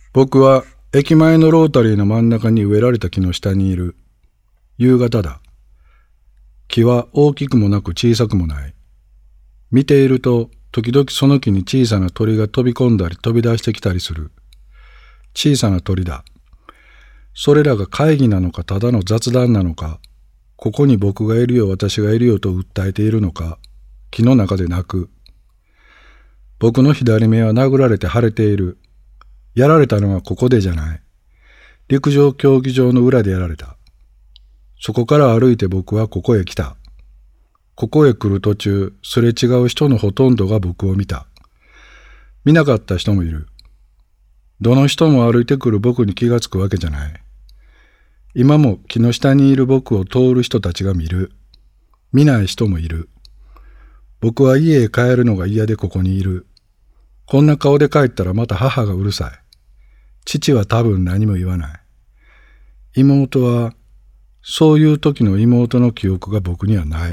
僕は駅前のロータリーの真ん中に植えられた木の下にいる。夕方だ。木は大きくもなく小さくもない。見ていると時々その木に小さな鳥が飛び込んだり飛び出してきたりする。小さな鳥だ。それらが会議なのかただの雑談なのか、ここに僕がいるよ私がいるよと訴えているのか、木の中で鳴く。僕の左目は殴られて腫れている。やられたのはここでじゃない。陸上競技場の裏でやられた。そこから歩いて僕はここへ来た。ここへ来る途中、すれ違う人のほとんどが僕を見た。見なかった人もいる。どの人も歩いてくる僕に気がつくわけじゃない。今も木の下にいる僕を通る人たちが見る。見ない人もいる。僕は家へ帰るのが嫌でここにいる。こんな顔で帰ったらまた母がうるさい。父は多分何も言わない。妹は、そういう時の妹の記憶が僕にはない。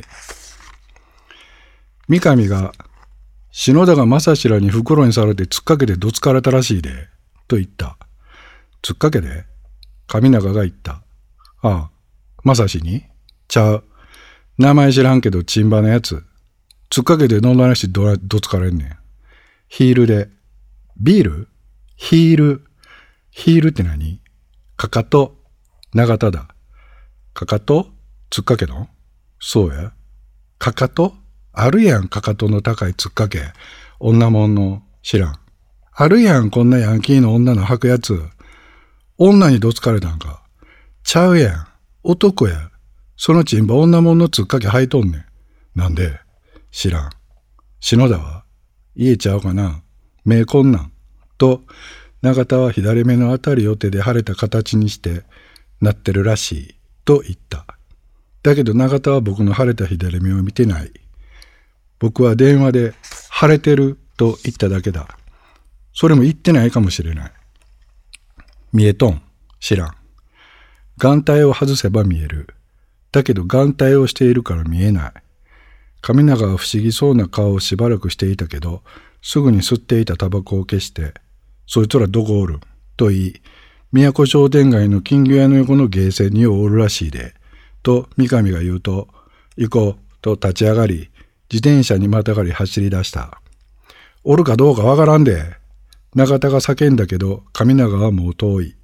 三上が、篠田が正志らに袋にされて突っかけてどつかれたらしいで、と言った。突っかけて？上永が言った。ああ、正志に？ちゃう。名前知らんけどチンバのやつ。突っかけて飲んだらしどつかれんねん。ヒールで。ビール？ヒール。ヒールって何？かかと。長田だ。かかと？突っかけの？そうや。かかと？あるやん、かかとの高い突っかけ。女もんの。知らん。あるやん、こんなヤンキーの女の履くやつ。女にどつかれたんか。ちゃうやん。男や。そのチンバ女もんの突っかけ履いとんねん。なんで？知らん。篠田は？家ちゃうかな。目こんなん。と、永田は左目のあたりを手で腫れた形にしてなってるらしい。と言った。だけど永田は僕の腫れた左目を見てない。僕は電話で腫れてると言っただけだ。それも言ってないかもしれない。見えとん？知らん。眼帯を外せば見える。だけど眼帯をしているから見えない。上永は不思議そうな顔をしばらくしていたけど、すぐに吸っていたタバコを消して、そいつらどこおると言い、都商店街の金魚屋の横のゲーセンにおるらしいで、と三上が言うと、行こうと立ち上がり、自転車にまたがり走り出した。おるかどうかわからんで。永田が叫んだけど、上永はもう遠い。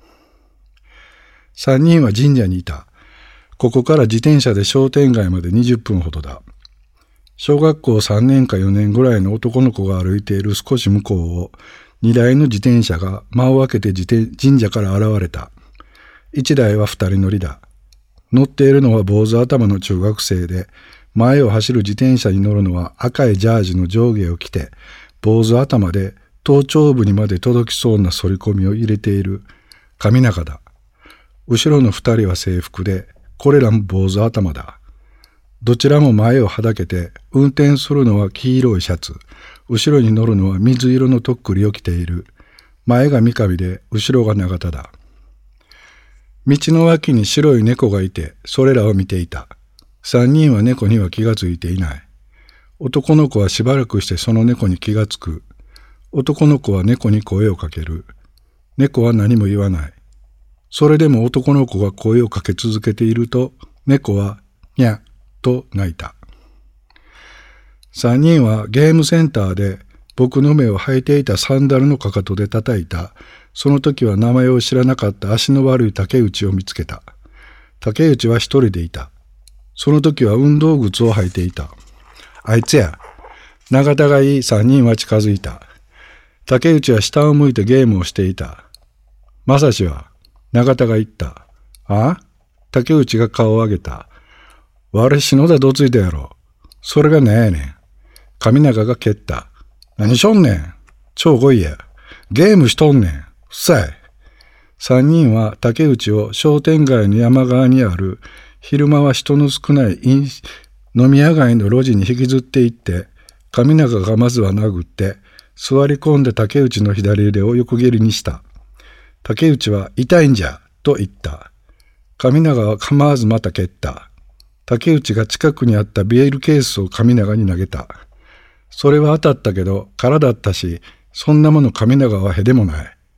三人は神社にいた。ここから自転車で商店街まで20分ほどだ。小学校3年か4年ぐらいの男の子が歩いている少し向こうを、2台の自転車が間を空けて神社から現れた。1台は2人乗りだ。乗っているのは坊主頭の中学生で、前を走る自転車に乗るのは赤いジャージの上下を着て、坊主頭で頭頂部にまで届きそうな反り込みを入れている上中だ。後ろの2人は制服で、これらも坊主頭だ。どちらも前をはだけて、運転するのは黄色いシャツ、後ろに乗るのは水色のとっくりを着ている。前が三上で、後ろが永田だ。道の脇に白い猫がいて、それらを見ていた。3人は猫には気がついていない。男の子はしばらくしてその猫に気がつく。男の子は猫に声をかける。猫は何も言わない。それでも男の子が声をかけ続けていると、猫はにゃと鳴いた。3人はゲームセンターで僕の目を履いていたサンダルのかかとで叩いた。その時は名前を知らなかった足の悪い竹内を見つけた。竹内は一人でいた。その時は運動靴を履いていた。あいつや。永田がいい3人は近づいた。竹内は下を向いてゲームをしていた。正志は、永田が言った。あ？竹内が顔を上げた。われ篠田どついたやろ。それがねえねん。上永が蹴った。何しょんねん。超来いや。ゲームしとんねん。うっさい。3人は竹内を商店街の山側にある昼間は人の少ない飲み屋街の路地に引きずっていって、上永がまずは殴って、座り込んで竹内の左腕を横蹴りにした。竹内は痛いんじゃ、と言った。上永は構わずまた蹴った。竹内が近くにあったビールケースを上永に投げた。それは当たったけど空だったし、そんなもの上永はへでもない。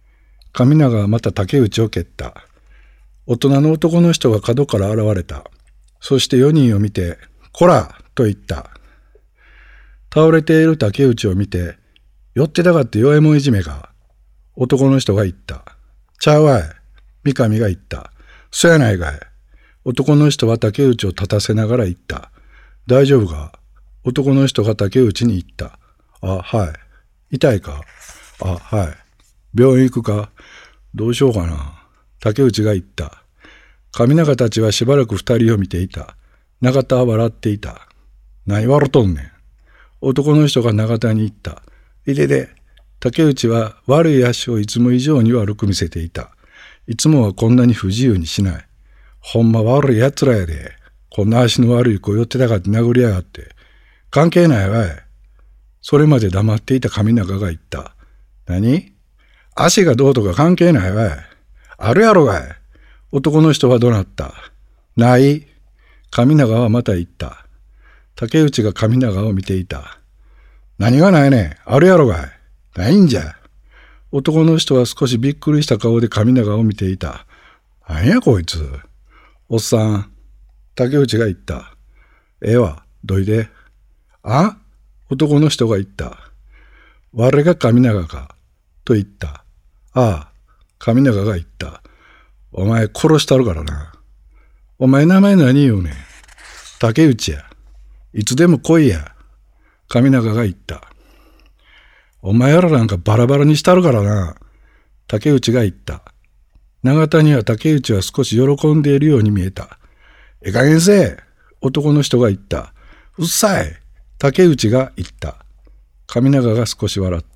上永はまた竹内を蹴った。大人の男の人が角から現れた。そして4人を見て、こらと言った。倒れている竹内を見て、寄ってたかって弱いもんいじめか。男の人が言った。ちゃうわい。三上が言った。そやないかい。男の人は竹内を立たせながら言った。大丈夫か。男の人が竹内に言った。あ、はい。痛いか。あ、はい。病院行くか。どうしようかな。竹内が言った。上永たちはしばらく二人を見ていた。永田は笑っていた。何笑っとんねん。男の人が永田に言った。いでで。竹内は悪い足をいつも以上に悪く見せていた。いつもはこんなに不自由にしない。ほんま悪い奴らやで。こんな足の悪い子寄ってたかって殴りやがって。関係ないわい。それまで黙っていた上永が言った。何？足がどうとか関係ないわい。あるやろがい。男の人は怒鳴った。ない。上永はまた言った。竹内が上永を見ていた。何がないねん。あるやろがい。ないんじゃ。男の人は少しびっくりした顔で上永を見ていた。なんやこいつ。おっさん。竹内が言った。ええわ、どいで。あ？男の人が言った。我が上永か。と言った。ああ、上永が言った。お前殺したるからな。お前名前何言うねん。竹内や。いつでも来いや。上永が言った。お前らなんかバラバラにしたるからな。竹内が言った。永田には竹内は少し喜んでいるように見えた。ええ加減せえ。男の人が言った。うっさい。竹内が言った。上永が少し笑った。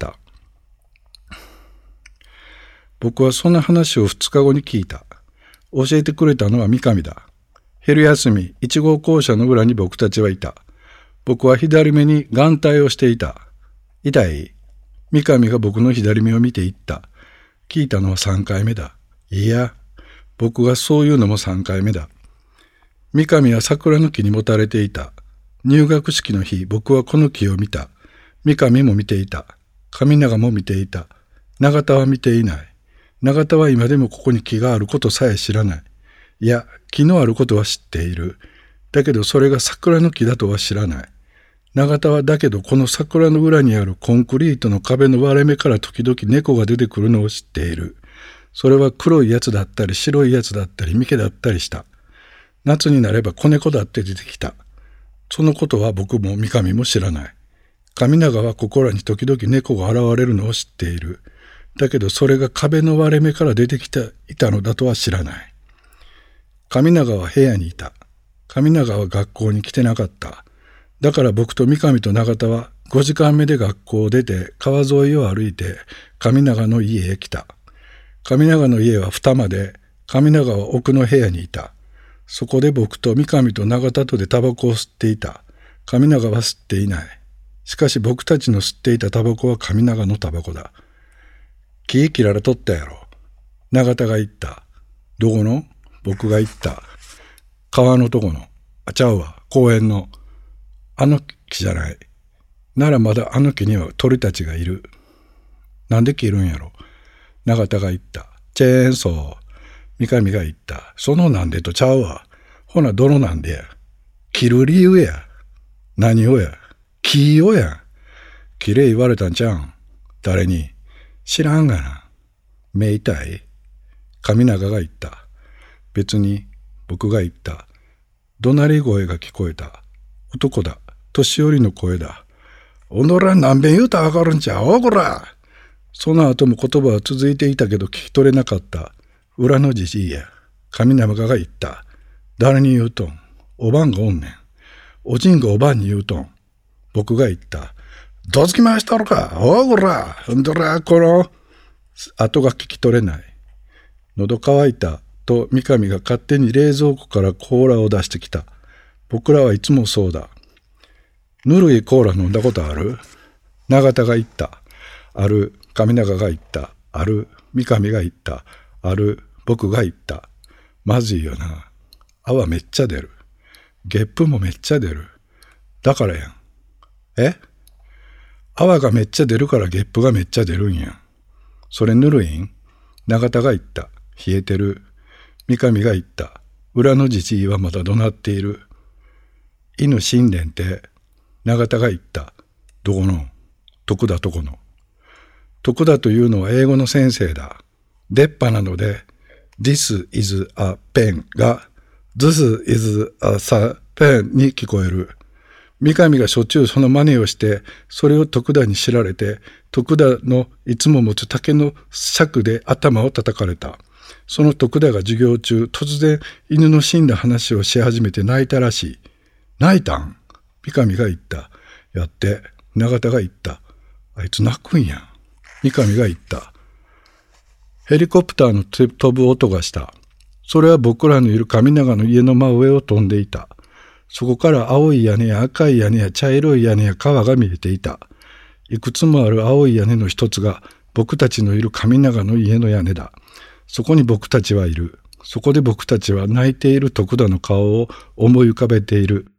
僕はそんな話を2日後に聞いた。教えてくれたのは三上だ。昼休み、1号校舎の裏に僕たちはいた。僕は左目に眼帯をしていた。痛い？三上が僕の左目を見て言った。聞いたのは3回目だ。いや、僕がそういうのも3回目だ。三上は桜の木にもたれていた。入学式の日、僕はこの木を見た。三上も見ていた。上永も見ていた。永田は見ていない。永田は今でもここに木があることさえ知らない。いや、木のあることは知っている。だけどそれが桜の木だとは知らない。永田はだけどこの桜の裏にあるコンクリートの壁の割れ目から時々猫が出てくるのを知っている。それは黒いやつだったり白いやつだったり三毛だったりした。夏になれば子猫だって出てきた。そのことは僕も三上も知らない。上永はここらに時々猫が現れるのを知っている。だけどそれが壁の割れ目から出てきていたのだとは知らない。上永は部屋にいた。上永は学校に来てなかった。だから僕と三上と永田は5時間目で学校を出て川沿いを歩いて上永の家へ来た。上永の家は二間で、上永は奥の部屋にいた。そこで僕と三上と永田とでタバコを吸っていた。上永は吸っていない。しかし僕たちの吸っていたタバコは上永のタバコだ。木切られとったやろ。永田が言った。どこの？僕が言った。川のとこの。あ、ちゃうわ。公園の。あの木じゃない。ならまだあの木には鳥たちがいる。なんで切るんやろ。永田が言った。チェーンソー。三上が言った。そのなんでとちゃうわ。ほなどのなんでや。切る理由や。何をや。木をや。きれい言われたんちゃうん。誰に。知らんがな。目痛い。上永が言った。別に。僕が言った。怒鳴り声が聞こえた。男だ。年寄りの声だ。おのら何べん言うたらわかるんちゃうこら。その後も言葉は続いていたけど聞き取れなかった。裏のじじいや。上永が言った。誰に言うとん。おばんがおんねん。おじんがおばんに言うとん。僕が言った。どつき回しとるか。おこら。ほんとらこの。後が聞き取れない。喉乾いたと三上が勝手に冷蔵庫からコーラを出してきた。僕らはいつもそうだ。ぬるいコーラ飲んだことある？永田が言った。ある。上永が言った。ある。三上が言った。ある。僕が言った。まずいよな。泡めっちゃ出る。ゲップもめっちゃ出る。だからやん。え？泡がめっちゃ出るからゲップがめっちゃ出るんやん。それぬるいん？ 永田が言った。冷えてる。三上が言った。裏のじじいはまだ怒鳴っている。犬神殿って、永田が言った。どこの？徳田とこの。徳田というのは英語の先生だ。出っ歯なので、This is a pen が This is a pen に聞こえる。三上がしょっちゅうその真似をして、それを徳田に知られて、徳田のいつも持つ竹の尺で頭を叩かれた。その徳田が授業中、突然犬の死んだ話をし始めて泣いたらしい。泣いたん？三上が言った。やって、永田が言った。あいつ泣くんやん。三上が言った。ヘリコプターの飛ぶ音がした。それは僕らのいる上長の家の真上を飛んでいた。そこから青い屋根や赤い屋根や茶色い屋根や川が見えていた。いくつもある青い屋根の一つが僕たちのいる上長の家の屋根だ。そこに僕たちはいる。そこで僕たちは泣いている徳田の顔を思い浮かべている。